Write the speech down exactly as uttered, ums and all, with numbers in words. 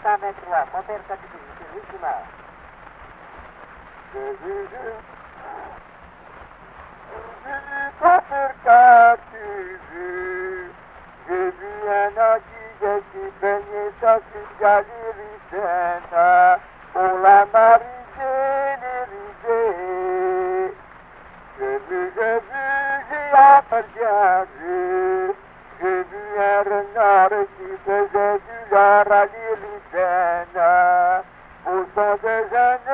cinquante-trois, moteur catégorie, service démarre. J'ai vu, j'ai vu moteur catégorie, j'ai vu un antigue qui baignait sa petite galerie saine pour la mariner l'Élysée. J'ai vu, j'ai vu, j'ai regardé, j'ai vu un renard qui faisait du lard à l'Élysée, au son des années.